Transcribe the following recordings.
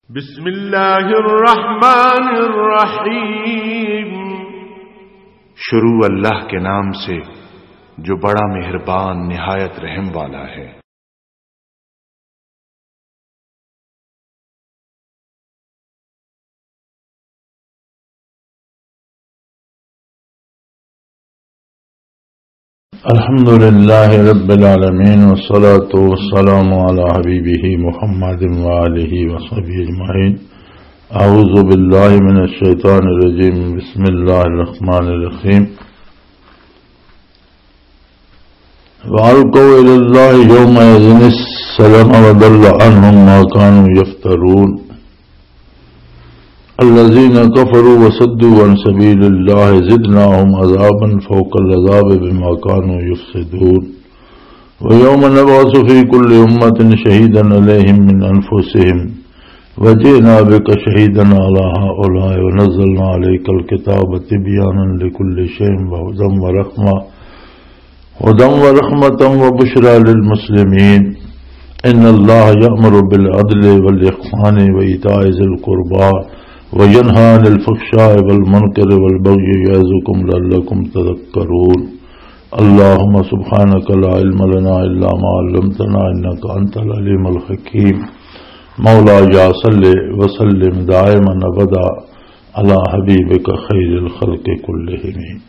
بسم اللہ الرحمن الرحیم۔ شروع اللہ کے نام سے جو بڑا مہربان نہایت رحم والا ہے۔ الحمد للہ رب العالمین والصلاة والسلام علی حبیبہ محمد وآلہ وصحبہ اجمعین۔ اعوذ باللہ من الشیطان الرجیم، بسم اللہ الرحمن الرحیم۔ وَأَلْقَوْا إِلَى اللَّهِ يَوْمَئِذٍ السَّلَامَ وَضَلَّ عَنْهُمْ مَا كَانُوا يَفْتَرُونَ۔ الذين كفروا وصدوا عن سبيل الله زدناهم عذابا فوق العذاب بما كانوا يفسدون ويوم نبعث في كل أمة شهيدا عليهم من أنفسهم وجئنا بك شهيدا على هؤلاء ونزلنا عليك الكتاب تبيانا لكل شيء هدى ورحمة وبشرى للمسلمين إن الله يأمر بالعدل والإحسان وإيتاء ذي القربى وَيَنْهَى عَنِ الْفَحْشَاءِ وَالْمُنكَرِ وَالْبَغْيِ يَعِظُكُمْ لَعَلَّكُمْ تَذَكَّرُونَ اللهم سبحانك لا علم لنا إلا ما علمتنا إنك أنت العليم الحكيم مولاي صل وسلم دائما أبدا على حبيبك خير الخلق كلهم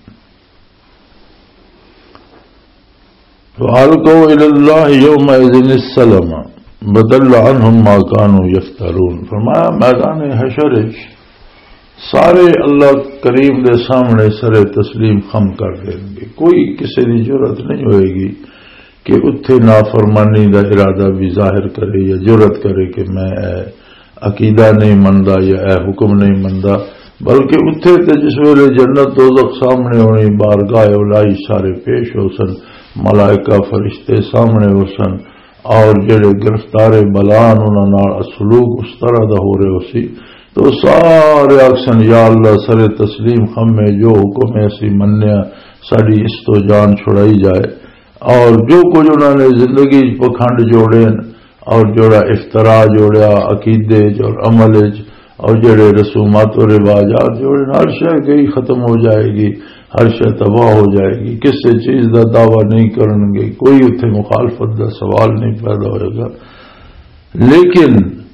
وألقوا إلى الله يومئذ السلام بدل عنہم ما کانوا یفترون۔ فرمایا میدان حشر سارے اللہ کریم دے سامنے سر تسلیم خم کر دیں گے۔ کوئی کسی کی جرت نہیں ہوئے گی کہ اتھے نافرمانی دا ارادہ بھی ظاہر کرے یا جرت کرے کہ میں اے عقیدہ نہیں مندا یا اے حکم نہیں مندا، بلکہ اتھے تے جس ویلے جنت دوزخ سامنے ہونی، بارگاہ اولائی سارے پیش ہو سن، ملائکہ فرشتے سامنے ہو سن، اور جڑے گرفتار بلان انہوں سلوک اس طرح دا ہو رہے ہو سی، تو سارے آکسن یا اللہ سر تسلیم ہمیں جو حکم ایسی منیا ساری اس تو جان چھڑائی جائے، اور جو کچھ انہوں نے زندگی پکھنڈ جوڑے اور جوڑا افتراء جوڑیا عقیدے اور عمل اور جڑے رسومات و رواجات جوڑے، ہر شے گئی ختم ہو جائے گی، ہر شے تباہ ہو جائے گی، کسی چیز دا دعویٰ نہیں کرن گے، کوئی اتنے مخالفت دا سوال نہیں پیدا ہوئے گا۔ لیکن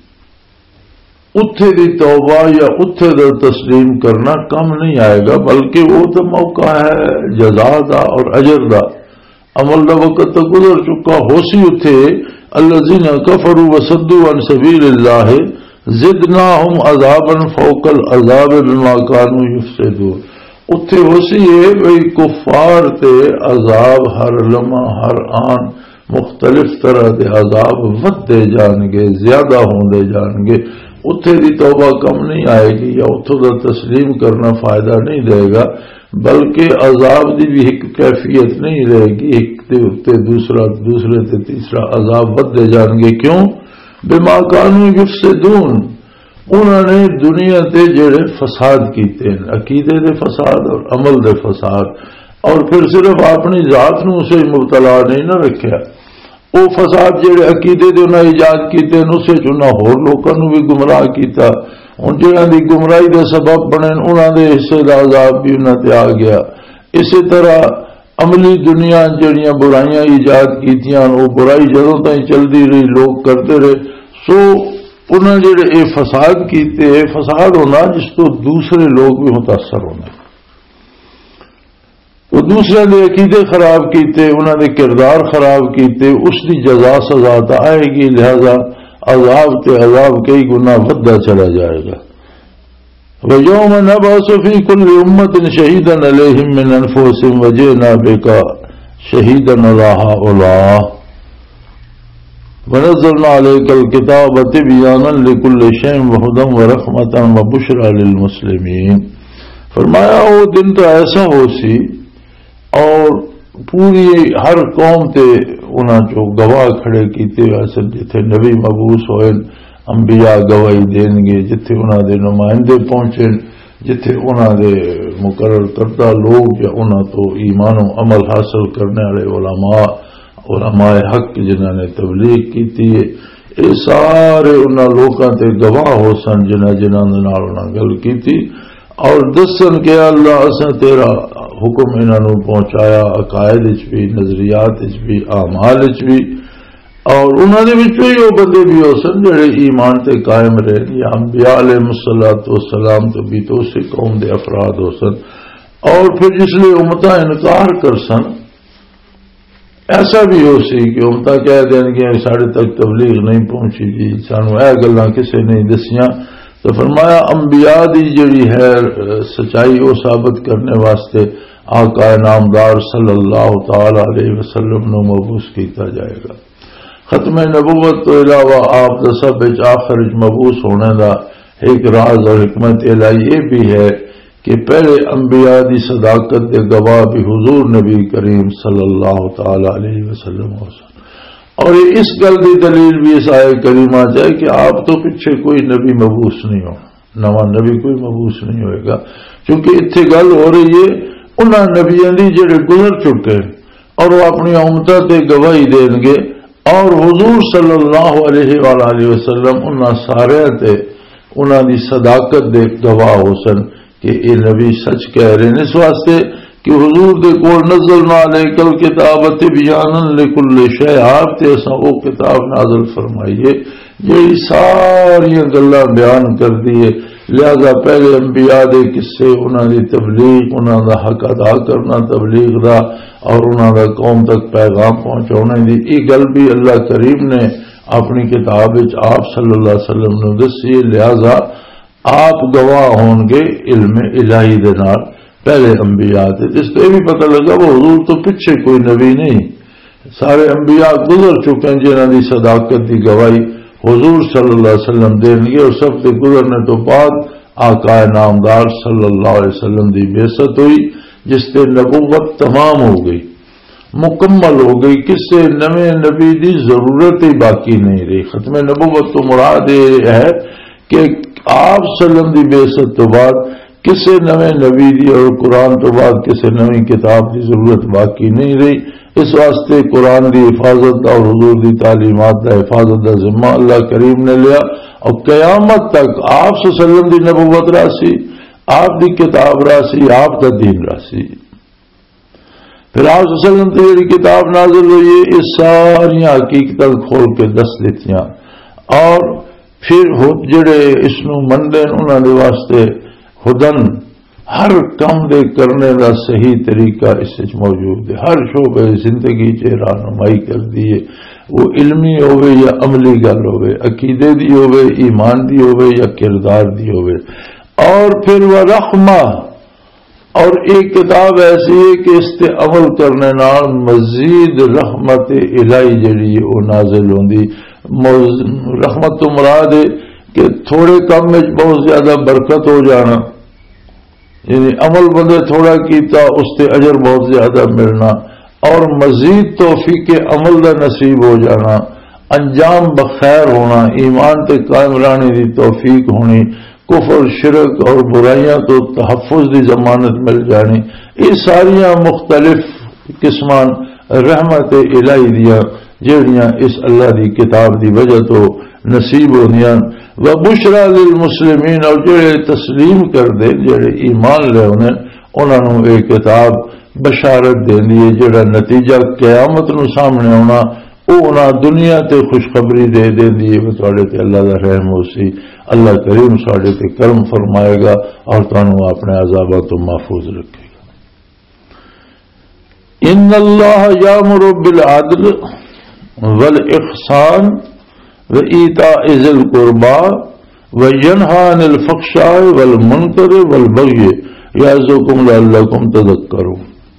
اتھے دی توبہ یا اتھے دا تسلیم کرنا کم نہیں آئے گا، بلکہ وہ تو موقع ہے جزا دا اور اجر دا۔ عمل دا وقت تو گزر چکا ہو سی، اتھے الذین کفروا وصدوا عن سبیل اللہ زدناہم عذابا فوق العذاب بما کانوا یفسدون۔ اتھے ہو سی ہے بھئی کفار تے عذاب ہر لمحہ ہر آن مختلف طرح دے عذاب ودے جان گے، زیادہ ہوندے جان گے۔ اتھے دی توبہ کم نہیں آئے گی یا اتھوں دا تسلیم کرنا فائدہ نہیں دے گا، بلکہ عذاب دی بھی ایک کیفیت نہیں رہے گی، ایک تے اتے دوسرے تے تیسرا عذاب ودے جان گے۔ کیوں؟ بما کانوا یفسدون، انہوں نے دنیا تے جڑے فساد کیتے ہیں، عقیدے دے فساد اور عمل دے فساد، اور پھر صرف اپنی ذات نو اسے مبتلا نہیں نہ رکھیا، وہ فساد جڑے عقیدے دے انہاں ایجاد کیتے ہیں اسے چنا ہور لوکاں نو بھی گمراہ کیتا، ان جڑاں دی گمراہی دے سبب بنے انہاں دے حصے دا عذاب بھی انہاں تے آ گیا۔ اسی طرح عملی دنیا جڑیاں برائیاں ایجاد کیتیاں، وہ برائی جدوں تائیں چلدی رہی، لوگ کرتے رہے، سو انہوں نے جڑے فساد کیتے، فساد ہونا جس تو دوسرے لوگ بھی متاثر ہونے، وہ دوسرے دے عقیدے خراب کیتے، انہوں نے کردار خراب کیتے، اس دی جزا سزا تو آئے گی، لہذا عذاب تے عذاب کئی گنا ودہ چلا جائے گا۔ وَيَوْمَ نَبْعَثُ فِي كُلِّ أُمَّةٍ شَهِيدًا عَلَيْهِمْ مِنْ أَنفُسِهِمْ وَجِئْنَا بِكَ شَهِيدًا عَلَى هَؤُلَاءِ وَنَزَّلْنَا عَلَيْكَ الْكِتَابَ تِبْيَانًا لِكُلِّ شَيْءٍ وَهُدًى وَرَحْمَةً وَبُشْرَى لِلْمُسْلِمِينَ۔ فرمایا وہ دن تو ایسا ہو سی اور پوری ہر قوم تے انہاں جو گواہ کھڑے کیتے، ایسے جتھے نبی مبعوث ہوئے انبیاء گواہی دین گے، جتھے انہاں دے نمائندے پہنچے، جتھے انہاں دے مقرر کردہ لوگ یا انہاں تو ایمان و عمل حاصل کرنے والے علماء علماء حق جنہوں نے تبلیغ کی تھی یہ سارے انہاں لوکاں تے گواہ ہو سن جنہاں دے نال انہاں گل کیتی اور دسن کہ اللہ اساں تیرا حکم انہاں نوں پہنچایا عقائد وچ بھی نظریات وچ بھی اعمال وچ بھی اور انہاں دے وچ وہ بندے بھی ہو سن جڑے ایمان تے قائم رہے یا انبیاء علیہ السلام تو بھی تو اسی قوم دے افراد ہو سن اور پھر جس لیے امتاں انکار کر سن ایسا بھی ہو سی کہ امتاں کہہ دیں گے ساڑھے تک تبلیغ نہیں پہنچی جی سانو اے گلاں کسے نہیں دسیاں تو فرمایا انبیاء دی جڑی ہے سچائی وہ ثابت کرنے واسطے آقا نامدار صلی اللہ تعالی علیہ وسلم نو مبعوث کیتا جائے گا. ختم نبوت تو علاوہ آپ دا سب آخر مبعوث ہونے دا ایک راز اور حکمت الہی یہ بھی ہے کہ پہلے انبیاء دی صداقت دے گواہ بھی حضور نبی کریم صلی اللہ تعالی علیہ وسلم ہو سن اور اس گل کی دلیل بھی اس آئے کریمہ ہے کہ آپ تو پیچھے کوئی نبی مبعوث نہیں ہو نواں نبی کوئی مبعوث نہیں ہوئے گا کیونکہ اتنے گل ہو رہی ہے انہاں نبیاں دی جڑے گزر چکے اور وہ اپنی امتاں تے گواہی دیں گے اور حضور صلی اللہ علیہ وآلہ وسلم انہاں سارے تے انہاں دی صداقت دے گواہ ہو سن کہ یہ نبی سچ کہہ رہے ہیں اس واسطے کہ حضور دے کول نزلنا علیک الکتاب تبیانا لکل شیء آپ تے اساں وہ کتاب نازل فرمائیے یہ ساری گلاں بیان کر دیے لہذا پہلے انبیاء دے قصے انہاں دی تبلیغ انہاں دا حق ادا کرنا تبلیغ دا اور انہاں دا قوم تک پیغام پہنچانے دی یہ گل بھی اللہ کریم نے اپنی کتاب وچ آپ صلی اللہ علیہ وسلم نے دسی لہذا آپ گواہ ہون گے علم الہی دے نال پہلے انبیاء تھے جس پہ بھی پتہ لگا وہ حضور تو پیچھے کوئی نبی نہیں سارے انبیاء گزر چکے ہیں جنہاں دی صداقت دی گواہی حضور صلی اللہ علیہ وسلم دیں گے اور سب سے گزرنے تو بعد آقا نامدار صلی اللہ علیہ وسلم دی بعثت ہوئی جس سے نبوت تمام ہو گئی مکمل ہو گئی کس سے نویں نبی دی ضرورت ہی باقی نہیں رہی. ختم نبوت تو مراد یہ ہے کہ آپ سلم دی بعثت تو بعد کسے نویں نبی دی اور قرآن تو بعد کسے نویں کتاب کی ضرورت باقی نہیں رہی. اس واسطے قرآن دی حفاظت اور حضور دی تعلیمات دا حفاظت دا ذمہ اللہ کریم نے لیا اور قیامت تک آپ صلی اللہ علیہ وسلم دی نبوت راسی آپ دی کتاب راسی آپ دا دین راسی. پھر آپ صلی اللہ علیہ وسلم کی کتاب نازل ہوئی اس ساری حقیقت کھول کے دس دیتیاں اور پھر جڑے اس نو مندے انہاں دے واسطے خدن ہر کام دے کرنے دا صحیح طریقہ اس وچ موجود ہے. ہر شعبے زندگی چ رہنمائی کر دی ہے وہ علمی ہوئے یا عملی گل ہوئے عقیدے دی ہوئے ایمان دی ہوئے یا کردار دی ہوئے. اور پھر وہ رحمہ اور ایک کتاب ایسی ہے کہ اس تے عمل کرنے نال مزید رحمت الہی جڑی ہے وہ نازل ہوندی. رحمت تو مراد ہے کہ تھوڑے کم میں بہت زیادہ برکت ہو جانا یعنی عمل بندے تھوڑا کیتا اس تے اجر بہت زیادہ ملنا اور مزید توفیق عمل دا نصیب ہو جانا انجام بخیر ہونا ایمان تے قائم رہنے دی توفیق ہونی کفر شرک اور برائیاں تو تحفظ دی ضمانت مل جانی. یہ ساریاں مختلف قسمان رحمت الہی دیاں جہڑیاں اس اللہ دی کتاب دی وجہ تو نصیب ہوندیاں. وبشرا للمسلمین اور جڑے تسلیم کر دے جڑے ایمان لے انہاں نوں یہ کتاب بشارت دیندی ہے جڑا نتیجہ قیامت نو سامنے آنا وہ انہاں دنیا تے خوشخبری دے دیندی ہے تواڈے تے اللہ دا رحم ہوسی اللہ کریم ساڈے تے کرم فرمائے گا اور تانوں اپنے عذاباں تو محفوظ رکھے گا. ان اللہ یامر بالعدل والاحسان وإيتاء ذي القربى وينهى عن الفحشاء والمنكر والبغي يعظكم لعلكم تذكرون.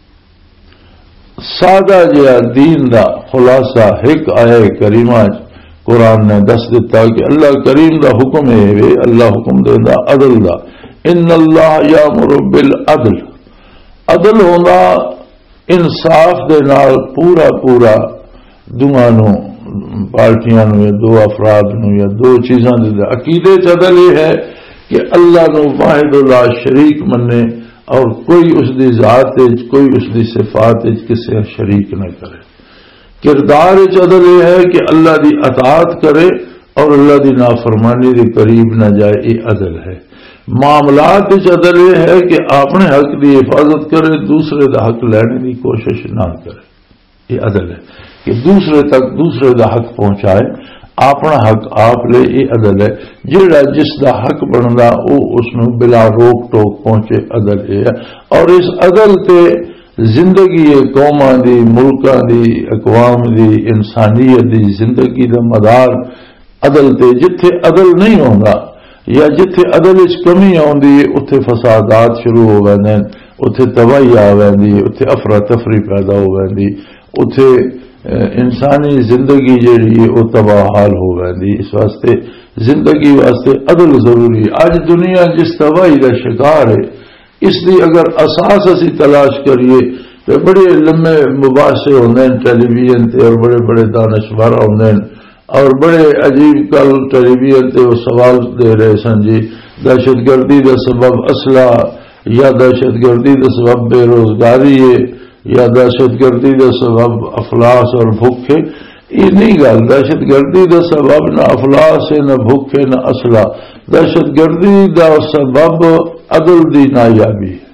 سادہ جہا دین دا خلاصہ ایک آیہ کریمہ قرآن نے دس دیتا کہ اللہ کریم دا حکم ہے اللہ حکم دیندا عدل دا. ان اللہ یامر بالعدل عدل ہونا انصاف دے نال پورا پورا دوانوں پارٹیاں نو یا دو افراد نو یا دو چیزاں دے عقیدے عدل یہ ہے کہ اللہ نو واحد لا شریک منے اور کوئی اس دی ذات کوئی اس دی صفات کسے شریک نہ کرے. کردار عدل یہ ہے کہ اللہ دی اطاعت کرے اور اللہ دی نافرمانی دے قریب نہ جائے، یہ عدل ہے۔ معاملات عدل یہ ہے کہ اپنے حق دی حفاظت کرے، دوسرے دا حق لینے دی کوشش نہ کرے، یہ عدل ہے کہ دوسرے تک دوسرے دا حق پہنچائے، اپنا حق آپ لے، یہ عدل ہے۔ جیڑا جس دا حق بندا وہ اس نو بلا روک ٹوک پہنچے، عدل یہ ہے۔ اور اس عدل تے زندگی قوماں دی، ملکاں دی، اقوام دی، انسانیت دی زندگی دا مدار عدل تے۔ جتھے عدل نہیں ہوندا یا جتھے عدل وچ کمی آندی ہے اتھے فسادات شروع ہو ویندے ہیں، اتھے تباہی آ ویندی، اتھے افراتفری پیدا ہو ویندی، اتھے انسانی زندگی جیڑی ہے وہ تباہ حال ہو ویندی۔ اس واسطے زندگی واسطے عدل ضروری ہے۔ اج دنیا جس تباہی کا شکار ہے اس دی اگر اساس اسی تلاش کریے تو بڑے لمبے مباحثے ہوندے ہیں ٹیلی ویژن تے، اور بڑے بڑے دانشور ہوندے ہیں، اور بڑے عجیب کل ٹیلی ویژن تے وہ سوال دے رہے سن جی دہشت گردی کا سبب اسلحہ یا دہشت گردی کا سبب بے روزگاری ہے یا دہشت گردی کا سبب افلاس اور بھوک ہے۔ یہ نہیں گل، دہشت گردی کا سبب نہ افلاس ہے، نہ بھوک ہے، نہ اسلحہ۔ دہشت گردی کا سبب عدل دی نایابی ہے،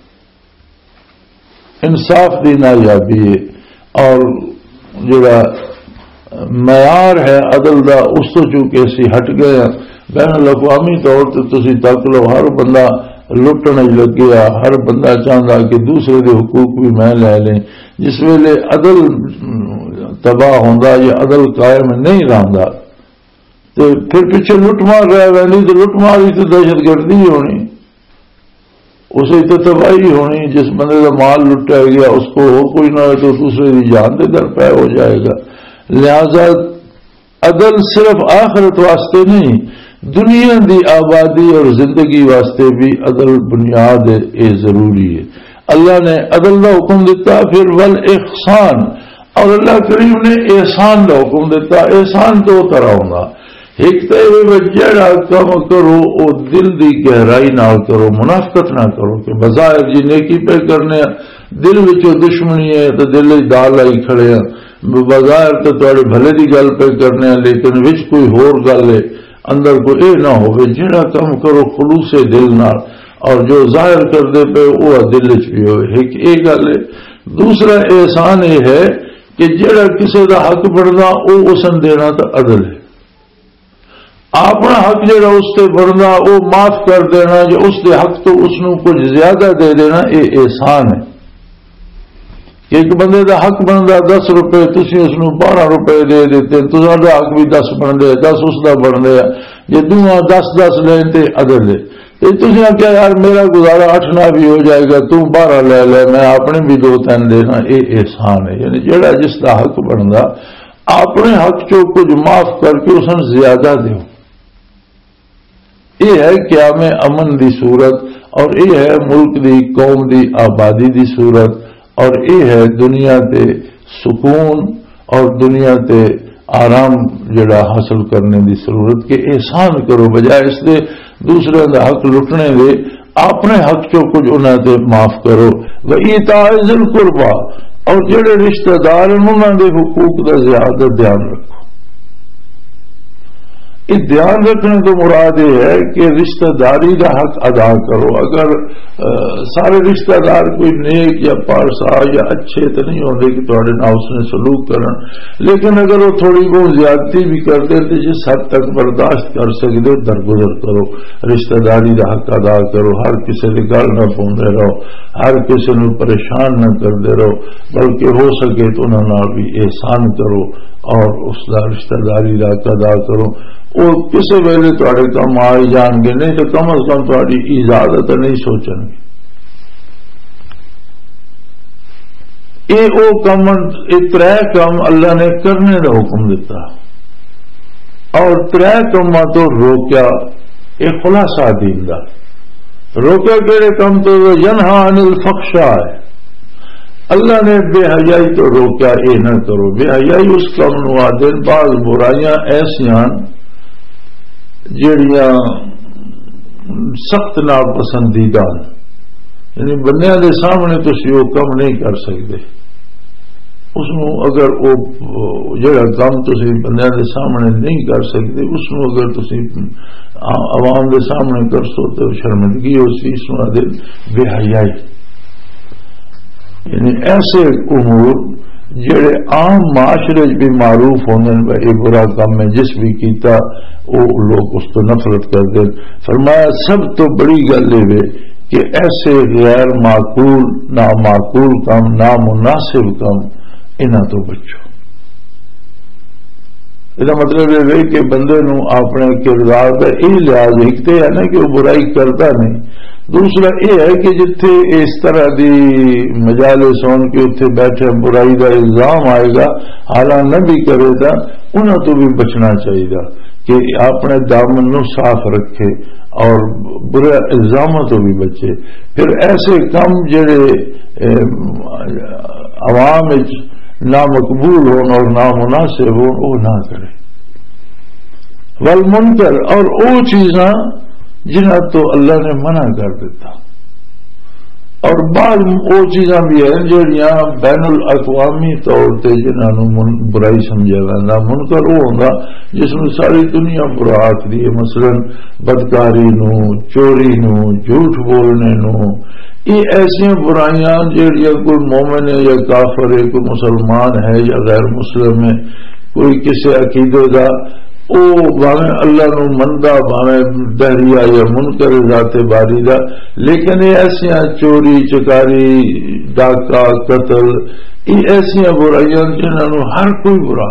انصاف دی نایابی ہے، اور جڑا معیار ہے عدل دا اس تو چونکہ اسی ہٹ گئے ہیں۔ بین الاقوامی طور تے تسی تک لو ہر بندہ لٹن لگ گیا، ہر بندہ چاہتا کہ دوسرے دے حقوق بھی میں لے لیں۔ جس ویلے عدل تباہ ہوندا یا عدل قائم نہیں رہندا تو پھر پیچھے لٹ مار رہ ویندی، تو لٹ مار ہی تو دہشت گردی ہونی، اسے تو تباہی ہونی۔ جس بندے کا مال لٹا گیا اس کو اور کوئی نہ ہو تو دوسرے کی جان دے در پہ ہو جائے گا۔ لہذا عدل صرف آخرت واسطے نہیں، دنیا دی آبادی اور زندگی واسطے بھی عدل بنیاد ہے، ضروری ہے۔ اللہ نے عدل کا حکم دیتا، پھر والاحسان، اور اللہ کریم نے احسان کا حکم دیتا۔ احسان دو طرح ہوگا، ایک تو جڑا کام کرو وہ دل دی گہرائی نال کرو، منافقت نہ کرو کہ بظاہر جی نیکی پہ کرنے دل وچوں دشمنی ہے تو دل دال آئی کھڑے ہیں، بظاہر تو تھوڑے بھلے دی گل پہ کرنے لیکن وچ کوئی ہور گل ہے، اندر کو اے نہ ہوئے۔ جڑا کام کرو خلوص دل نال، اور جو ظاہر کر دے پہ وہ دل چ بھی ہوئے، ایک یہ گل ہے۔ دوسرا احسان یہ ہے کہ جڑا کسی دا حق بننا وہ اسن دینا تو عدل ہے، اپنا حق جڑا اس سے بننا وہ معاف کر دینا، جو اس دے حق تو اس نو کچھ زیادہ دے دینا، یہ احسان ہے۔ ایک بندے دا حق بنتا 10 روپے، تسی اس نو 12 روپے دے دیتے، تہاڈا حق بھی 10 بن رہا، 10 اس دا بن رہا، جی دونوں 10-10 لین تے عدل ہے۔ تسی آخیا یار میرا گزارا 8 نہ بھی ہو جائے گا، تو 12 لے لے، میں اپنے بھی 2-3 دینا، یہ احسان ہے۔ یعنی جڑا جس دا حق بنتا اپنے حق چو کچھ معاف کر کے اس نے زیادہ دیو، یہ ہے قیام امن دی صورت، اور یہ ہے ملک دی قوم دی آبادی دی صورت، اور یہ ہے دنیا تے سکون اور دنیا تے آرام جڑا حاصل کرنے دی ضرورت کہ احسان کرو، بجائے اس دے دوسرے دا حق لٹنے دے اپنے حق چو کچھ انہاں تے معاف کرو۔ وَإِيتَاءِ ذِي الْقُرْبَى، اور جڑے رشتہ دار انہاں دے حقوق دا زیادہ دھیان رکھو۔ یہ دھیان رکھنے تو مراد یہ ہے کہ رشتہ داری کا حق ادا کرو۔ اگر سارے رشتہ دار کوئی نیک یا پارسا یا اچھے تو نہیں ہوتے کہ تھوڑے نال اس نے سلوک کرن، لیکن اگر وہ تھوڑی بہت زیادتی بھی کرتے تو جس حد تک برداشت کر سکتے درگزر کرو، رشتہ داری کا حق ادا کرو، ہر کسی کی گل نہ پاؤندے رہو، ہر کسی نو پریشان نہ کرتے رہو، بلکہ ہو سکے تو انہاں نال بھی احسان کرو اور اس کا رشتہ داری کا حق ادا کرو۔ وہ کسی ویلے تھوڑے کم آ جان گے، نہیں تو کم از کم تھوڑی اجازت نہیں سوچن گے۔ یہ وہ کم، یہ 3 کام اللہ نے کرنے کا حکم دیتا اور 3 کاماں تو روکیا۔ یہ خلاصہ دین دا روکیا کہڑے کام تو ینہا عن الفحشاء ہے، اللہ نے بے حیائی تو روکیا، یہ نہ کرو۔ بے حیائی اس کام نو آدھے بعض برائیاں ایسیاں جڑیاں سخت ناپسندیدہ، یعنی بندیاں دے سامنے تسی وہ کم نہیں کر سکتے، اس اگر وہ جڑا کام تسی بندیاں دے سامنے نہیں کر سکتے اس اگر تسی عوام دے سامنے کر سو تو شرمندگی ہو سی اس دے بے حیائی. یعنی ایسے امور جڑے عام معاشرے بھی معروف ہونے یہ برا کام ہے جس بھی کیتا وہ لوگ اس تو نفرت کر دیں. فرمایا سب تو بڑی گل یہ کہ ایسے غیر معقول نامعقول کام نامناسب کام انہاں تو بچو. یہ مطلب یہ کہ بندے نو اپنے کردار کا یہ لحاظ ایک تو ہے نا کہ وہ برائی کرتا نہیں. دوسرا یہ ہے کہ جتھے اس طرح دی مجالس ہون کے اتنے بیٹھے برائی کا الزام آئے گا حالانکہ نہ بھی کرے گا انہوں تو بھی بچنا چاہیے کہ اپنے دامن نو صاف رکھے اور برے الزاموں تو بھی بچے. پھر ایسے کام جڑے عوام نامقبول ہون اور نامناسب ہون وہ نہ کرے. والمنکر اور وہ چیزاں جنہیں تو اللہ نے منع کر دیتا اور بعض وہ چیزاں بھی ہیں جہاں بین الاقوامی طور سے جنہوں برائی سمجھا جاتا. منکر وہ ہوگا جس میں ساری دنیا برا آخری ہے. مثلا بدکاری نو چوری نو جھوٹ بولنے نو یہ ایسی برائیاں جہاں کوئی مومن ہے یا کافر ہے کوئی مسلمان ہے یا غیر مسلم ہے کوئی کسی عقیدے کا او باویں اللہ نو مندا باویں دہریا یا منکر ذات باری دا لیکن یہ ایسا چوری چکاری ڈاکہ قتل یہ ایسا برائیاں جنہوں ہر کوئی برا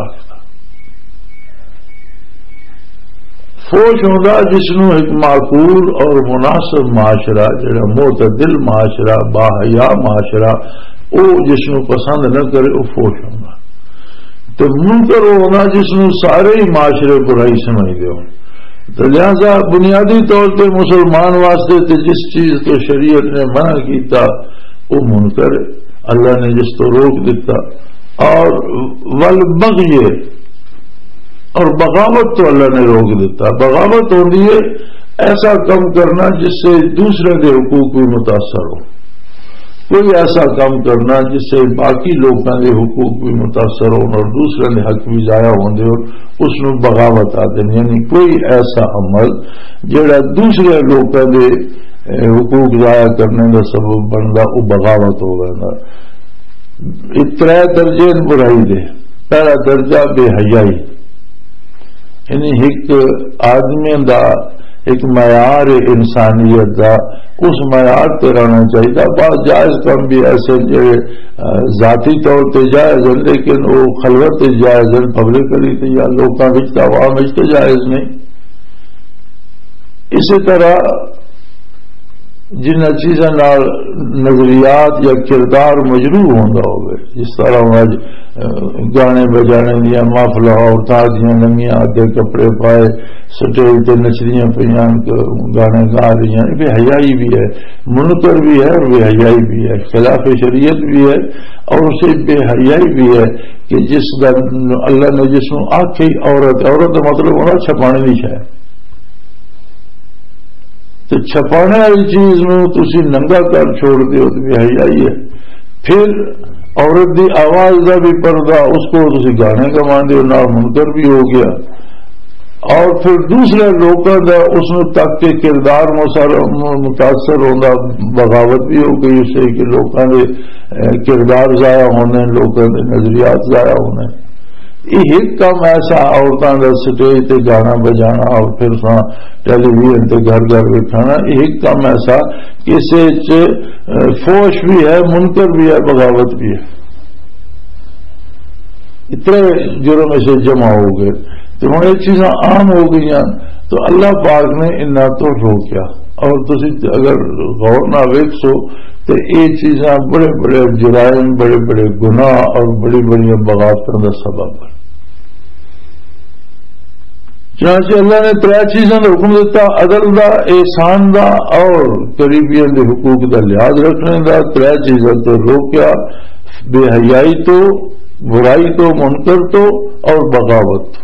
فوج ہوگا جس نو ایک معقول اور مناسب معاشرہ جڑا معتدل معاشرہ باحیا معاشرہ وہ جس نو پسند نہ کرے وہ فوج ہوگا. تو منکر ہونا جس نو سارے ہی معاشرے برائی سمجھ دے. تو لہذا بنیادی طور پہ مسلمان واسطے تو جس چیز تو شریعت نے منع کیتا وہ منکر اللہ نے جس تو روک دیتا. اور والبغی اور بغاوت تو اللہ نے روک دیتا. بغاوت ہوتی ہے ایسا کام کرنا جس سے دوسرے کے حقوق بھی متاثر ہو. کوئی ایسا کام کرنا جس سے باقی لوگوں کے حقوق بھی متاثر ہو اور دوسرے کے حق بھی ضائع ہوندے ہو اس میں بغاوت آتے ہیں. یعنی کوئی ایسا عمل جڑا دوسرے لوگوں کے حقوق ضائع کرنے کا سبب بنتا وہ بغاوت ہو گا. ترے درجے برائی دے. پہلا درجہ بے حیائی یعنی ایک آدمی دا ایک معیار انسانیت دا اس معیار پہ رہنا چاہیے. بعض جائز کام بھی ایسے جو ذاتی طور پہ جائز ہیں لیکن وہ خلوت جائز ہیں پبلکلی یا لوگوں میں عوام میں جائز نہیں. اسی طرح جن چیزوں نظریات یا کردار مجروح ہوتا ہوگا جس طرح گانے بجانے دیا محفل عورتیں دیا نمیاں آدھے کپڑے پائے سٹیج تے نچریاں پہ گانے گا رہی ہیں. بے حیائی بھی ہے منکر بھی ہے اور بے حیائی بھی ہے. خلاف شریعت بھی ہے اور اسے بے حیائی بھی ہے کہ جس اللہ نے جس کو آخی عورت کا مطلب ہونا چھپانے نہیں چاہے تو چھپانے والی چیز میں تسی ننگا کر چھوڑ دیو تو بے حیائی ہے. پھر عورت دی آواز کا بھی پردہ اس کو تسی گانے کا مان دیو نہ منکر بھی ہو گیا. اور پھر دوسرے لوگوں کا اس میں تک کے کردار متاثر ہونا بغاوت بھی ہو گئی اس سے کہ لوگوں کے کردار ضائع ہونے لوگوں کے نظریات ضائع ہونے. یہ ایک کام ایسا عورتوں کا سٹیج تے گانا بجانا اور پھر ٹیلی ویژن تے گھر گھر بٹھانا یہ ایک کام ایسا کہ اسے فوش بھی ہے منکر بھی ہے بغاوت بھی ہے. اتنے جرم سے جمع ہو گئے تو ہوں یہ چیزاں عام ہو گئی ہیں. تو اللہ پاک نے انہاں تو روکیا اور تسی اگر غور نہ ویکھو تو یہ چیزاں بڑے بڑے جرائم بڑے بڑے گناہ اور بڑی بڑی بغاوتوں کا سبب ہے. چنانچہ اللہ نے ترے چیزوں کا حکم دیتا عدل دا احسان دا اور قریبیوں کے حقوق کا لحاظ رکھنے دا. ترے چیزوں تو روکیا بے حیائی تو برائی تو منکر تو اور بغاوت تو.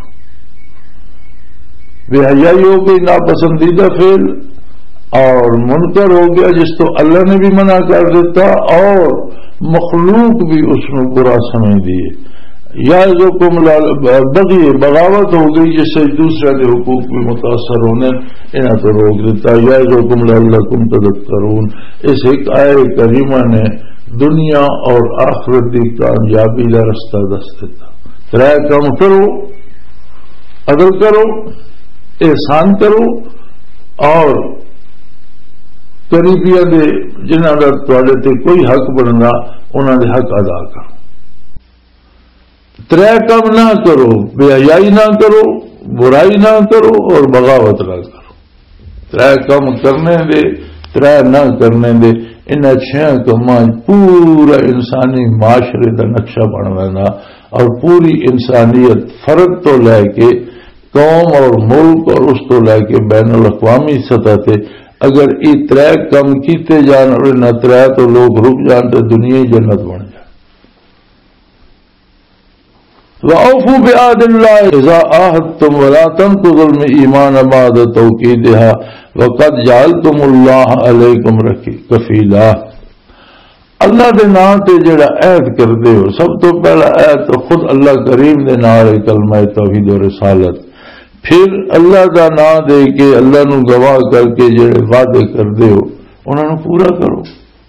بے حیائی ہو گئی ناپسندیدہ فعل اور منکر ہو گیا جس تو اللہ نے بھی منع کر دیتا اور مخلوق بھی اس کو برا سمجھ دیے. یا جو بغی بغاوت ہو گئی جس سے دوسرے کے حقوق بھی متاثر ہونے انہیں تو روک دیتا. یا جو کم لعلکم تذکرون اس ایک آئے کریمہ نے دنیا اور آخرت کی کامیابی کا رستہ دس دیتا. ترائے کام کرو، عدل کرو، احسان کرو اور قریبیاں دے جنہاں دا تواڈے تے کوئی حق بننا انہاں دے حق ادا کرو. ترے کام نہ کرو، بے حیائی نہ کرو، برائی نہ کرو اور بغاوت نہ کرو. ترے کام کرنے دے، ترے نہ کرنے دے. انہاں چھیاں کماں پورا انسانی معاشرے دا نقشہ بن وینا اور پوری انسانیت فرد تو لے کے قوم اور ملک اور اس تو لے کے بین الاقوامی سطح تے اگر یہ ترے کم کیتے جان اور نہ ترے تو لوگ رک جان تو دنیا ہی جنت بن جائے. وَأَوْفُوا بِعَهْدِ اللَّهِ إِذَا عَاهَدتُّمْ وَلَا تَنقُضُوا الْإِيمَانَ بَعْدَ تَوْكِيدِهَا وَقَدْ جَعَلْتُمُ اللَّهَ عَلَيْكُمْ كَفِيلًا. اللہ دے نام تے جڑا عہد کردے ہو، سب تو پہلا عہد تو خود اللہ کریم دے نام ہے کلمہ توحید و رسالت. پھر اللہ دا نام دے کے اللہ نو گواہ کر کے جڑے وعدے کردے ہو انہاں نو پورا کرو.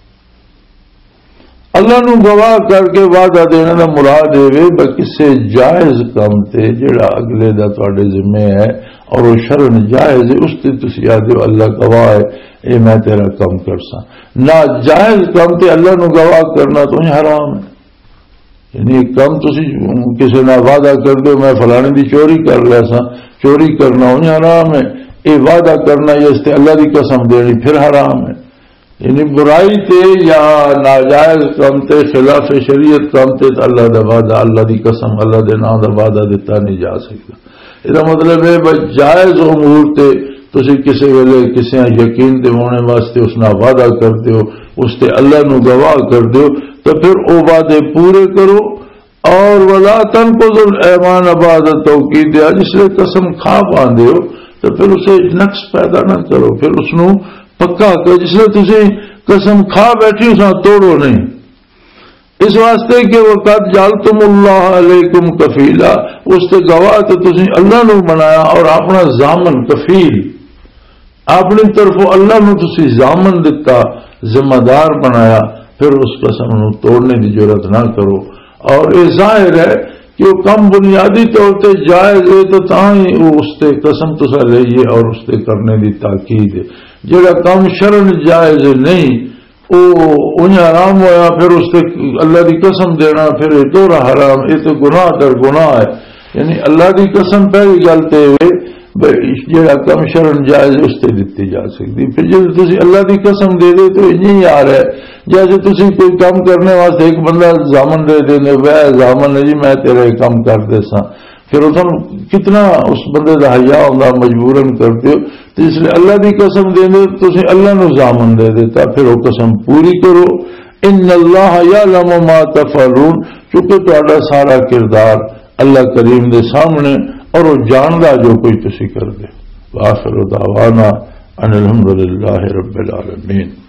اللہ نو گواہ کر کے وعدہ دینا دا مراد ہے کسے جائز کام تے جڑا اگلے دا تواڈے ذمہ ہے اور وہ شرن جائز ہے اس تے تسی آدھے ہو اللہ گواہ ہے اے میں تیرا کام کرساں. ناجائز کام تے اللہ نو گواہ کرنا تو حرام ہے. یعنی کم تسی کسی نہ وعدہ کر دو میں فلانے دی چوری کر لیا سا، چوری کرنا انہیں حرام ہے. اے وعدہ کرنا یا اس تے اللہ دی قسم دینی پھر حرام ہے. یعنی برائی تے یا ناجائز کم تے خلاف شریعت کم تے اللہ دا وعدہ اللہ دی قسم اللہ دے نام دا وعدہ دیتا نہیں جا سکتا. یہ مطلب ہے بھائی جائز امور تے تسی کسی ویلے کسی یقین تے ہونے واسطے اس نہ وعدہ کرتے ہو اس تے اللہ نو گواہ کر دیو تو پھر او وعدے پورے کرو. اور ولا تنقضوا الایمان بعد توکیدہا جس لئے قسم کھا پاندے ہو تو پھر اسے نقص پیدا نہ کرو، پھر اس نو پکا کرو. جس لئے تسی قسم کھا بیٹھی اساں توڑو نہیں. اس واسطے کہ وقت جعلتم اللہ علیکم کفیلا اس تے گواہ تو تسی اللہ نو بنایا اور اپنا ضامن کفیل اپنی طرف اللہ نو تسی ضامن دتا ذمہ دار بنایا. پھر اس قسم نو توڑنے کی ضرورت نہ کرو. اور یہ ظاہر ہے کہ وہ کم بنیادی طور پہ جائز ہے تو تاہی وہ اس تے قسم تسا لئیے اور اس تے کرنے کی تاکید ہے. جڑا کم شرن جائز نہیں وہ انہیں حرام ہوا پھر اس تے اللہ کی قسم دینا پھر یہ تو حرام. یہ تو گناہ در گناہ ہے. یعنی اللہ کی قسم پہلی گلتے ہوئے جڑا کم شرن جائز اس تے دیتی جا سکتی. پھر جب تسی اللہ کی قسم دے دے تو انہیں آ رہا ہے جیسے تسی کوئی کام کرنے واسطے ایک بندہ ضامن دے دیں وہ ضامن ہے جی میں تیرے کام کر دے سا، پھر تم کتنا اس بندے کا حیا ہوتا مجبوراً کرتے ہو. تو اس لیے اللہ کی قسم دے دے تسی اللہ نو ضامن دے دیتا پھر وہ قسم پوری کرو. ان اللہ یعلم ما تفعلون چونکہ تہاڈا سارا کردار اللہ کریم دے سامنے اور وہ جاندا جو کوئی تسی کر دے. وآخر دعوانا ان الحمد للہ رب العالمین.